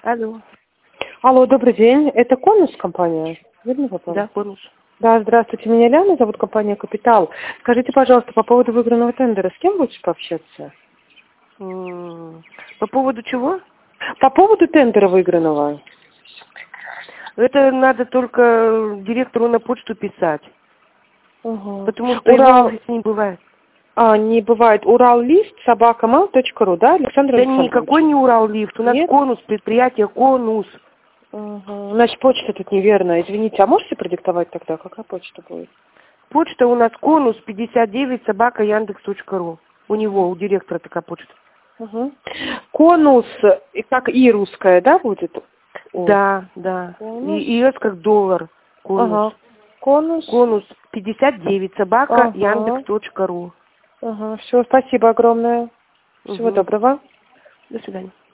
Алло. Алло, добрый день. Это Конус компания? Верно попала? Да, Конус. Да, здравствуйте. Меня Ляна зовут, компания «Капитал». Скажите, пожалуйста, по поводу выигранного тендера, с кем лучше пообщаться? По поводу чего? По поводу тендера выигранного. Это надо только директору на почту писать. Угу. Потому что его в офисе не бывает. Не бывает. Ураллифт@mail.ru, да, Александр Да Александрович? никакой не Ураллифт. У нас Нет? Конус, предприятие Конус. Угу. Значит, почта тут неверная. Извините, а можете продиктовать тогда? Какая почта будет? Почта у нас Конус 59@яндекс.ру. У него, у директора такая почта. Угу. Конус, как и русская, да, будет? Да, да. Конус. И S как доллар. Конус. Ага. Конус. Конус 59@яндекс.ру. Ага. Все, спасибо огромное. Всего доброго. До свидания.